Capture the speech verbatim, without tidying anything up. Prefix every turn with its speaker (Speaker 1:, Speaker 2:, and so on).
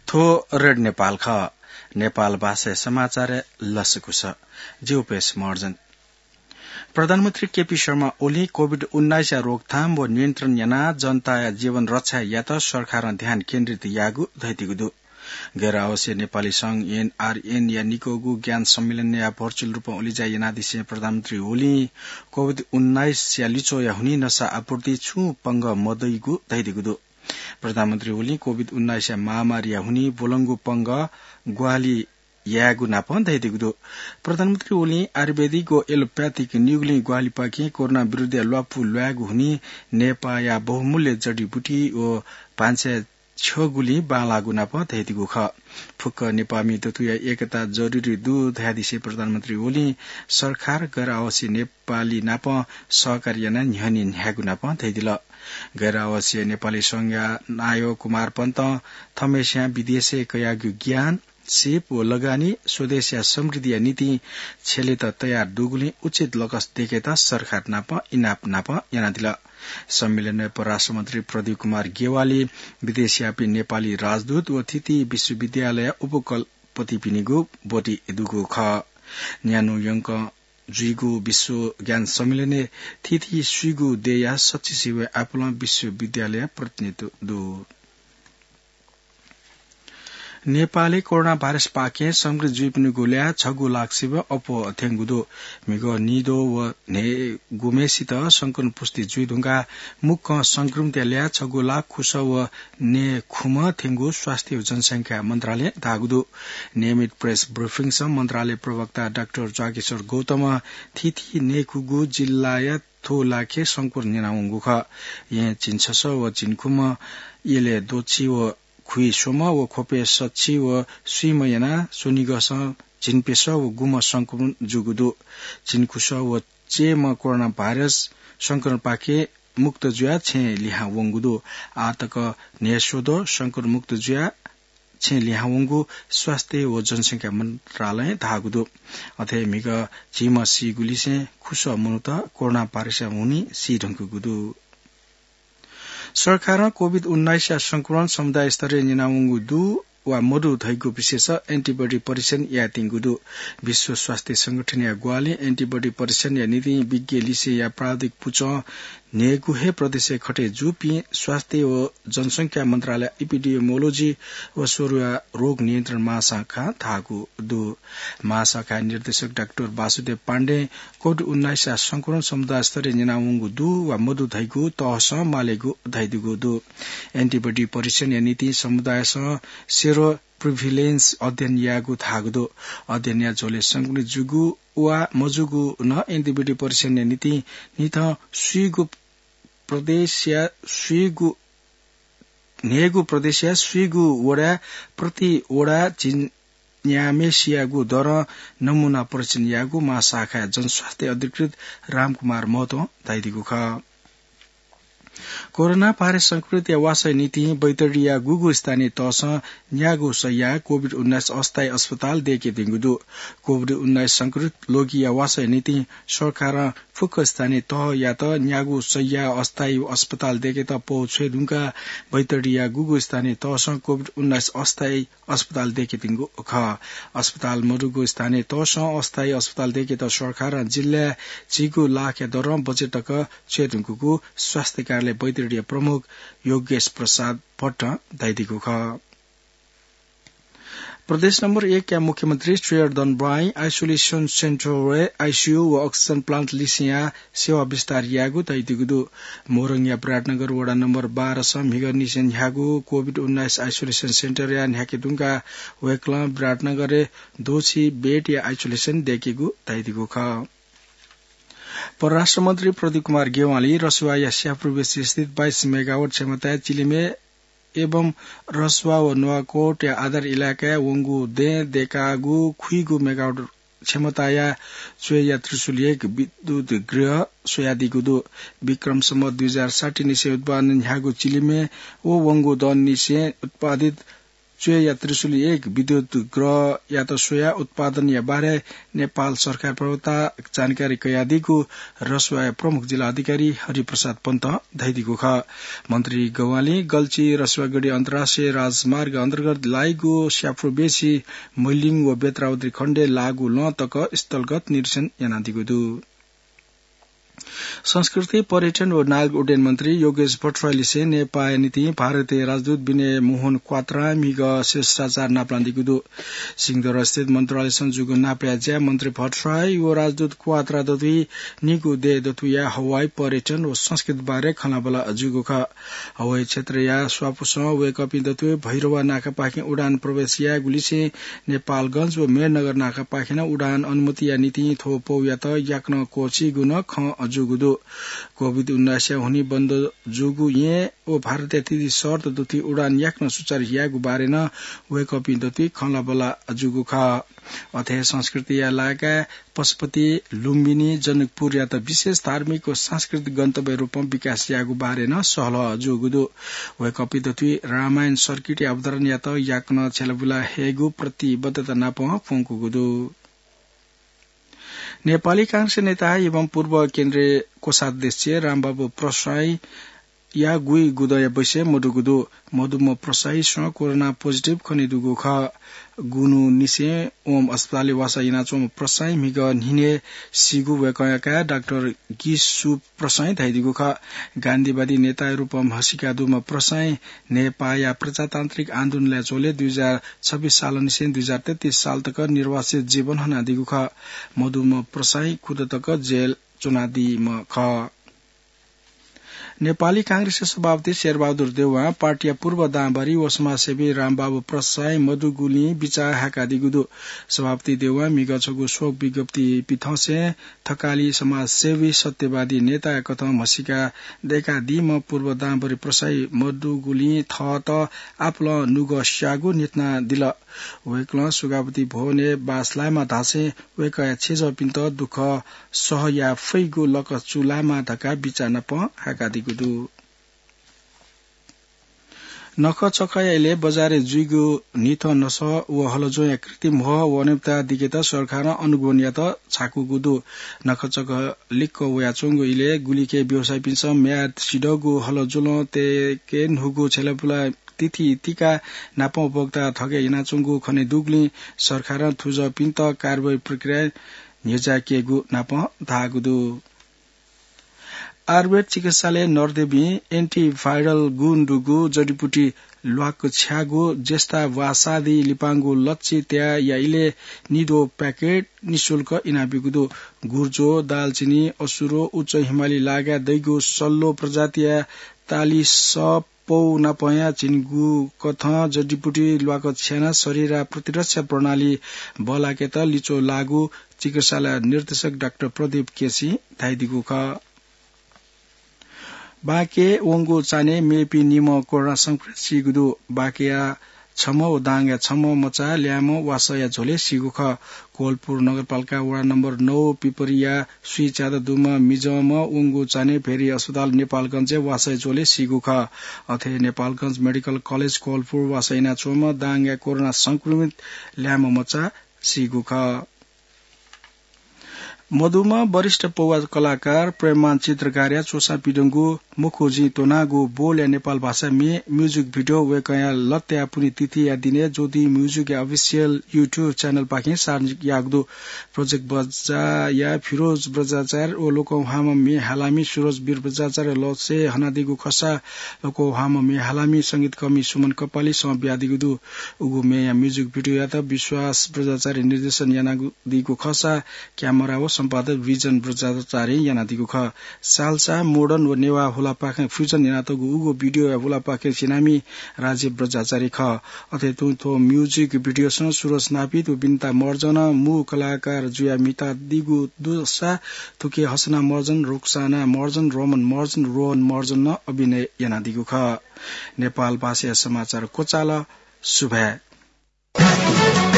Speaker 1: थो रेड नेपाल ख नेपाल भाषा समाचार लसकु छ जीवपेश मर्जन प्रधानमन्त्री केपी शर्मा ओली कोविड उन्नाइस रोकथाम व नियन्त्रण याना जनता जीवन रक्षा या त सरकार ध्यान केन्द्रित यागु धैतिगुदु गैर आवश्यक नेपाली संघ एनआरएन या निकोगु ज्ञान सम्मेलन या भर्चुअल रूपमा ओलिजा यानादिसे प्रधानमन्त्री ओली कोविड उन्नाइस या लिचो या हुनी नशा आपूर्ति छु पंग मदैगु धैतिगुदु प्रधानमन्त्री ओली कोविड उन्नाइस महामारी हुनी बोलंगु पंग ग्वाली यागु नापन धैतिगुदु प्रधानमन्त्री ओली आयुर्वेदिक व एलोप्याथिक निउगली ग्वाली पाके कोरोना विरुद्ध ल्वापु ल्वागु हुनी नेपा या बहुमूल्य जडीबुटी व पाँच छगुली बालागु नाप धैतिगु ख फुक्क नेपामी तत्व एकता जरुरी दु धयादिसे प्रधानमन्त्री ओली सरकार गैर आवश्यक नेपाली नाप सहकारी याना न्हनी न्यागु नाप धैदिल गैर आवश्यक नेपाली संघ नायो कुमार पन्त थमेस्या विदेशे कयागु ज्ञान सेप व लगानी स्वदेश या समृद्धि नीति छेले त तयार दुगुली उचित लकस देखेता सरकार नाप इनाप नाप याना दिल सम्मेलन में परराष्ट्र मंत्री प्रदीप कुमार गेवाली विदेशियापी नेपाली राजदूत व थिति विश्वविद्यालय उपकुलपति पिनिगु बोटी दुगु ख न्यानु यंक जुइगु विश्व ज्ञान सम्मेलन थिति सुइगु देया सच्ची सिवे आपुला विश्वविद्यालय प्रतिनिधित्व दु नेपाली कोरोना भाइरस पाके समग्र जीवनु गोल्या छगु लाख सिव अपो अथेंगुदो मिगो निदो व ने गुमेसित संकन पुष्टि जुइदुंगा मुख संक्रमित ल्या छगु लाख खुस व ने खुम थेंगु स्वास्थ्य जनसंख्या मन्त्रालय दागुदो नियमित प्रेस ब्रिफिङ स मन्त्रालय प्रवक्ता डाक्टर जागेश्वर गौतम थिथि नेकुगु जिल्लाय थो लाखे संकुर निनाउंगु ख ये चिन्छस व चिन्खुम येले दोछि व खुई सोम व खोपे सच्ची व सुइमयना सोनिगस चिनपेस व गुम संक्रमण जुगुदु चिनकुस व चेम कोरोना भाइरस संक्रमण पाके मुक्त जुया छे लिहा वंगुदु आतक नेसोदो संक्रमण मुक्त जुया छे लिहा वंगु स्वास्थ्य व जनसंख्या मन्त्रालय धागुदु अथे मिग चिम सी गुलिसे खुस मुनुत कोरोना भाइरस हुनी सी ढंगुदु सरकार कोविड उन्नाइस संक्रमण समुदाय स्तरीय निनाउंगु दु वा मधु धैगु विशेष एन्टिबडी परीक्षण या तिंगुदु विश्व स्वास्थ्य संगठन या ग्वाली एन्टिबडी परीक्षण या नीति विज्ञ लिसे या प्राविधिक पुच नेगुहे प्रदेश खटे जुपी स्वास्थ्य व जनसंख्या मन्त्रालय एपिडेमियोलोजी व स्वरुवा रोग नियन्त्रण महाशाखा थागु दु महाशाखा निर्देशक डाक्टर वासुदेव पाण्डे कोविड उन्नाइस संक्रमण समुदाय स्तरीय निनाउंगु दु वा मधु धैगु तहस मालेगु धैदुगु दु एन्टिबडी परीक्षण या नीति समुदाय सेरो प्रिभिलेन्स अध्ययन यागु थागुदो अध्ययन या जोले संक्रमित जुगु वा मजुगु न एन्टिबडी परीक्षण या नीति निथ सुइगु प्रदेश या सुइगु नेगु प्रदेश या सुइगु वडा प्रति वडा जिन न्यामेसियागु दर नमूना परीक्षण यागु महाशाखा जनस्वास्थ्य अधिकृत रामकुमार महतो दाइदिगु ख कोरोना भाइरस संक्रमित वासय नीति बैतडिया गुगु स्थानीय तहस न्यागु सया कोविड उन्नाइस अस्थायी अस्पताल देके दिंगुदु कोविड उन्नाइस संक्रमित लोगी वासय नीति सरकार फुक स्थानीय तह या त न्यागु सया अस्थायी अस्पताल देके त पहुँचे दुंगा बैतडिया गुगु स्थानीय तहस कोविड उन्नाइस अस्थायी अस्पताल देके दिंगु ख अस्पताल मरुगु स्थानीय तहस अस्थायी अस्पताल देके त सरकार जिल्ला चिगु लाख या दर बजेटक छेदुंगुको स्वास्थ्य कार्यालय बैतडिया प्रमुख योगेश प्रसाद भट्ट दाइदिगु ख प्रदेश नंबर एक या मुख्यमंत्री श्रेयर दनब्राई आइसोलेशन सेन्टर आईसीयू व ऑक्सीजन प्लांट लिसिया सेवा विस्तार यागु दाइदिगुदु मोरङ या विराटनगर वडा नंबर बाह्र स मिगर निसेन यागु कोविड उन्नाइस आइसोलेशन सेन्टर या न्याकेदुङका वेक्ला विराटनगर दोषी बेड या आइसोलेशन देकेगु दाइदिगु ख परराष्ट्र मंत्री प्रदीप कुमार गेवाली रसुआ या स्यापुरबेसी स्थित बाइस मेगावाट क्षमता चिलिमे एवं रसुआ व नुवाकोट या आधार इलाका वंगु दे देकागु खुइगु मेगावाट क्षमता या चुया त्रिशूल एक विद्युत गृह सोयादिगुदु विक्रम सम्म दुई हजार साठी निसे उत्पादन ह्यागु चिलिमे ओ वंगु दन निसे उत्पादित चुए या त्रिशुली एक विद्युत ग्रह या त सोया उत्पादन या बारे नेपाल सरकार प्रवक्ता जानकारी कयादिको रसुवा प्रमुख जिल्ला अधिकारी हरिप्रसाद पन्त धैदिको ख मन्त्री गवाली गल्ची रसुवागढ़ी अन्तर्राष्ट्रिय राजमार्ग अन्तर्गत लाइगो स्याफ्रो बेसी मैलिङ व बेत्रावती खण्डे लागू ल तक स्थलगत निरीक्षण यानादिको दु संस्कृति पर्यटन व नागरिक उड्डयन मन्त्री योगेश भट्टराईले से नेपाल नीति भारतीय राजदूत विनय मोहन क्वात्रा मिग शिष्टाचार नाप्लान्दीको दु सिंहदरबार स्थित मन्त्रालय संजुको नाप्या ज्या मन्त्री भट्टराई व राजदूत क्वात्रा दतुई निगु दे दतुया हवाई पर्यटन व संस्कृति बारे खनाबला जुगो ख हवाई क्षेत्र या स्वापुस वे कपि दतुए भैरवा नाका पाखे उडान प्रवेश या गुलिसे नेपालगंज व मेरनगर नाका पाखेना उडान अनुमति या नीति थोपौ या त याक्न कोची गुन ख जुगुदो कोविड उन्नाइस हुने बन्द जुगु ये ओ भारतीय तिथि शर्त दुथी उडान याक्न सुचार यागु बारेन वे कपि दतुई खलाबला जुगु ख अथे संस्कृति या लागा पशुपति लुम्बिनी जनकपुर या त विशेष धार्मिक व सांस्कृतिक गन्तव्य रूपमा विकास यागु बारेन सहल जुगुदो वे कपि दतुई रामायण सर्किट अवतरण या त याक्न छेलबुला हेगु प्रतिबद्धता नाप फुंकुगुदो नेपाली कांग्रेस नेता एवं पूर्व केन्द्रीय कोषाध्यक्ष रामबाबु प्रसाई या गुई गुदय बैसे मधुगुदो मधुम प्रसाई स कोरोना पोजिटिभ खनिदुगु ख गुनु निसे ओम अस्पताल वासा इनाचोम प्रसाई मिग निने सिगु वेकयाका डाक्टर गिसु प्रसाई धाइदिगु ख गान्धीवादी नेता रूपम हसिका दुम प्रसाई नेपाया प्रजातान्त्रिक आन्दोलनले चोले दुई हजार छब्बीस साल निसे दुई हजार तेत्तीस साल तक निर्वासित जीवन हना दिगु ख मधुम प्रसाई खुद तक जेल चुनादी म ख नेपाली कांग्रेस सभापति शेरबहादुर देउवा पार्टिया पूर्व दाँबारी व समाजसेवी रामबाबु प्रसाई मधुगुली विचार हाका दिगुदो सभापति देउवा मिगछगु शोक विज्ञप्ति पिथसे थकाली समाजसेवी सत्यवादी नेता कथम हसिका देखा दिम पूर्व दाँबारी प्रसाई मधुगुली थ त आपल नुग स्यागु नितना दिल वेक्ल सुगापति भोने बासलामा धासे वेकया छेज पिन्त दुख सह या फैगु लक चुलामा ढका बिचान प हाका दिगुदु नख चखयाले बजारे जुइगु निथ नस व हलजो या कृत्रिम हो वनिता दिगेता सरकार अनुगुनियत छाकुगुदु नख चख लिक्क वया चोंगु इले गुलिके व्यवसाय पिन्छ म्याद सिडगु हलजोलो ते के नुगु छेलपुला तिथि तिका नाप उपभोक्ता थगे इनाचुंगु खने दुग्ली सरकार थुज पिन्त कारबाही प्रक्रिया निजाकेगु नाप धागुदु आयुर्वेद चिकित्सालय नरदेवी एन्टिभाइरल गुन्डुगु जडीबुटी ल्वाक छ्यागु जेस्ता वासादी लिपाङ्गु लच्ची त्या याइले निदो प्याकेट निशुल्क इनाबिगुदो गुर्जो दालचिनी असुरो उच्च हिमाली लागा दैगु सल्लो प्रजातिया ताली सप पौ नपया चिन्गु कथ जडीबुटी ल्वाक छ्याना शरीर प्रतिरक्षा प्रणाली बलाकेत लिचो लागु चिकित्सालय निर्देशक डाक्टर प्रदीप केसी धाइदिगु ख बाके वंगु चाने मेपी निम कोरोना संक्रमित सिगुदु बाकेया छम दांग छम मचा ल्याम वासया झोले सिगु ख कोलपुर नगरपालिका वडा नम्बर नौ पिपरिया सुइचाद दुम मिजम वंगु चाने फेरी अस्पताल नेपालगञ्ज वासय झोले सिगु ख अथे नेपालगञ्ज मेडिकल कलेज कोलपुर वासैना चोम दांग कोरोना संक्रमित ल्याम मचा सिगु ख मधुमा वरिष्ठ पौवा कलाकार प्रेमान चित्रकार चोसा पिडुङ्गु मुखोजी तोनागु बोल या नेपाल भाषा में म्यूजिक भिडियो वेकया लत्या पुनी तिथि या दिने ज्योति म्यूजिक या अफिसियल यूट्यूब चैनल पाखे सार्वजनिक यागदो प्रोजेक्ट बजा या फिरोज ब्रजाचार ओ लोको हाम मे हालामी सुरोज वीर ब्रजाचार लसे हनादिगु खसा लोको हाम मे हालामी संगीत कमी सुमन कपाली सम ब्यादिगु उगु मे या म्यूजिक भिडियो या त विश्वास ब्रजाचार्य निर्देशन यानादिगु खसा क्यामेरा व सम्पादक विजन ब्रजाचार्य यानादिगु ख सालसा मोडर्न व नेवा होला पाखे फ्युजन यानातगु उगु भिडियो या होला पाखे सिनामी राज्य ब्रजाचार्य ख अथे तुथो म्यूजिक भिडियो स सुरज नापित बिन्ता मर्जन मु कलाकार जुया मिता दिगु दुसा थुके हसना मर्जन रुक्साना मर्जन रोमन मर्जन रोहन मर्जन न अभिनय यानादिगु ख नेपाल भाषा समाचार कोचाला सुभा